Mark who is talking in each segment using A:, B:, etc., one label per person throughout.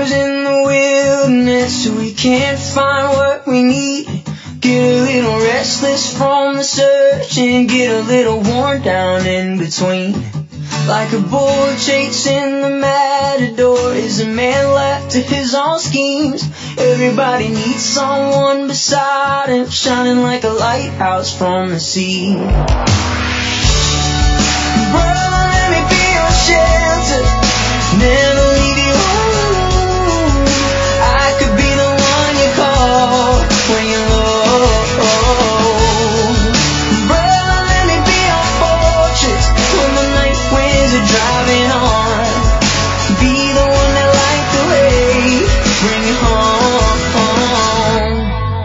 A: wanders in the wilderness, we can't find what we need. Get a little restless from the search and get a little worn down in between. Like a bull chasing the matador, is a man left to his own schemes. Everybody needs someone beside him, shining like a lighthouse from the sea. Brother, let me be your shelter, never leave you alone. I could be the one you call when you're low. Brother, let me be your fortress when the night winds are driving on. Be the one that light the way, bring you home.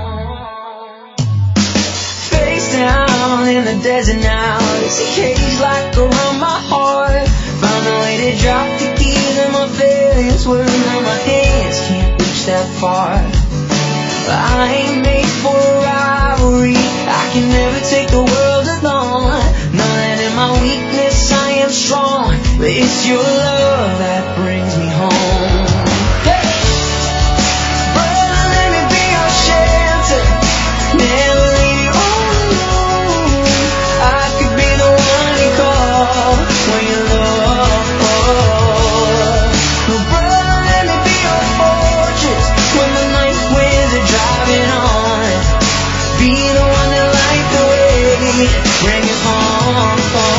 A: Face down in the desert now, there's a cage locked around my heart. Found a way to drop the keys and my failures were now my hands can't reach that far. I ain't made for a rivalry, I can never take the world alone. Know that in my weakness I am strong, but it's your love that brings me home. Hey! Brother, let me be your shelter, never leave you alone. I could be the one you call when you're low. Brother, let me be your fortress when the night winds are driving on. Be the one that light the way, bring it home.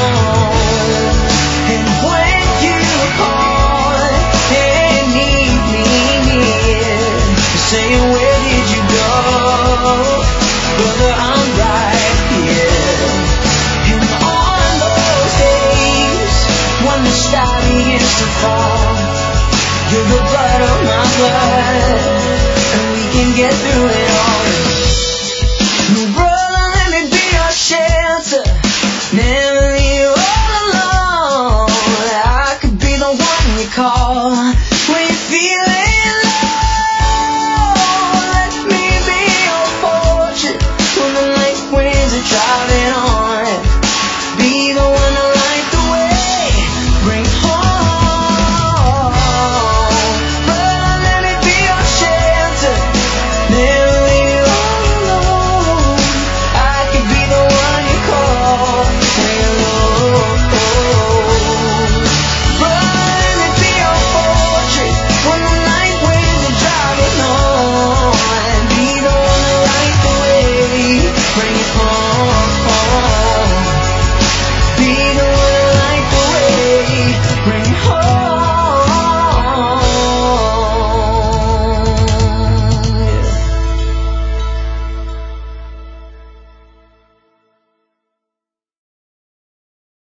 A: And when you call and need me near, saying where did you go? Brother, I'm right here. And on those days when the sky begins to fall, you're the blood of my blood, and we can get through it.